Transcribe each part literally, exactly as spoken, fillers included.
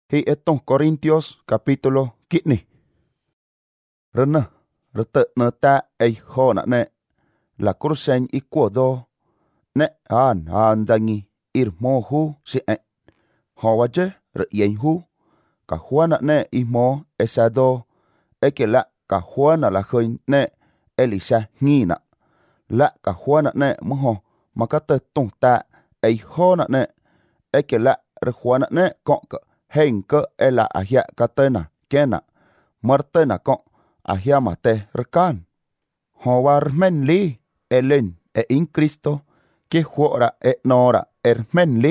Hi etong Corintios capítulo kitni. Rana, rata na ta ay ho na ne. La kursen i kwa do. Ne an an zangi ir mo hu si e. Ho waje ra yen hu. Ka hua na ne i mo esa do. Eke la ka hua na la khơi ne elisa nghi na. La ka hua na ne mo ho makata tong ta ay ho na ne. Eke la ra hua na ne kong ka. Heng ke ela ahia katena kena martena ko ahia mate rekan howar men li elen e in Cristo ke huora e nora er men li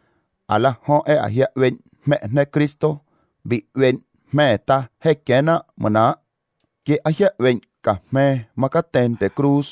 ala ho e ahia wen me ne Cristo bi wen me ta hekena mana ke ahia wen ka me makaten de cruz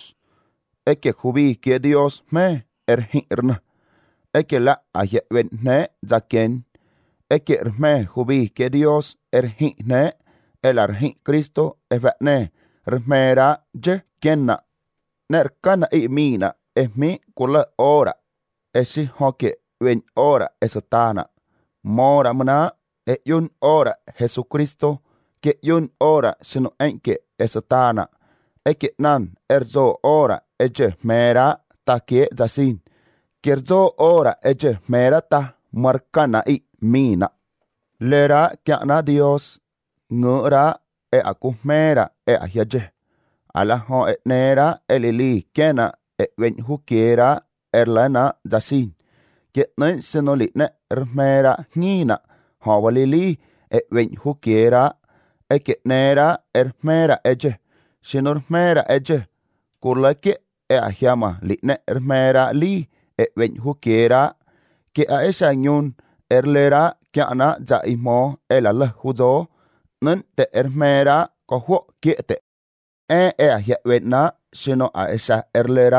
e ke hubi ke Dios me er hirna e ke la ahia wen ne zaken Eke erme hubi que Dios erhi ne el arhi Cristo evne remera je kenna nerkana i mina es mi kula ora esi hoke wen ora esatana mora mana e yun ora Jesucristo que yun ora sino enke esatana eke nan erzo ora eje mera ta ke zasin kerzo ora eje mera ta markana i mina lera kiana Dios ngura e akumera e ahiaje ala ho e nera elili kena e wen hukera erlana dasin ke nen senoli ne ermera ngina ho walili e wen hukera e ke nera ermera eje sinormera eje kurlake e ahiama li ne ermera li e wen hukera ke a esa nyun erlera kiana za imo elala hudo nun te ermera ko ho kiete e e ahia wetna sino a esa erlera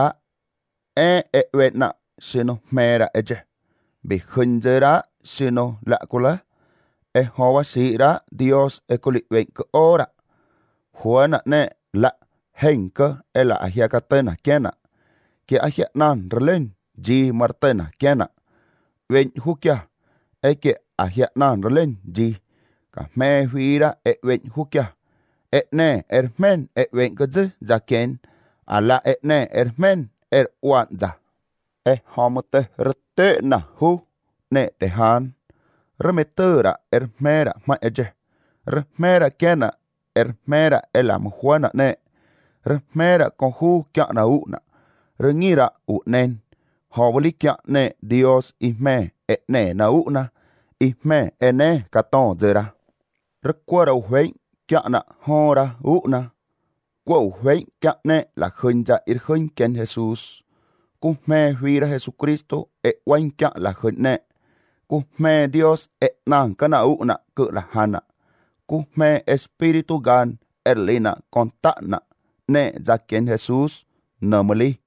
e e wetna sino mera eje bi hunjera sino la kula e hawa sira Dios e kuli wen ko ora huana ne la henka ela ahia katena kena ke ahia nan relen ji martena kena wen hukia eke ahia nan relen ji ka me huira e wen hukia e ne ermen e wen kaze zaken ala e ne ermen er wanda e homote rete na hu ne te han remetera ermera ma eje remera kena ermera ela mhuana ne remera con hu kya na una rengira u nen hobli kya ne Dios isme e ne na una isme e ne katon zera recuerda uhen kya na hora una kwa uhen kya ne la khunja ir khun ken Jesus ku me huira Jesucristo e wan kya la khun ne ku me Dios e nan kana una ku la hana ku me espiritu gan erlina kontana ne za ken Jesus normally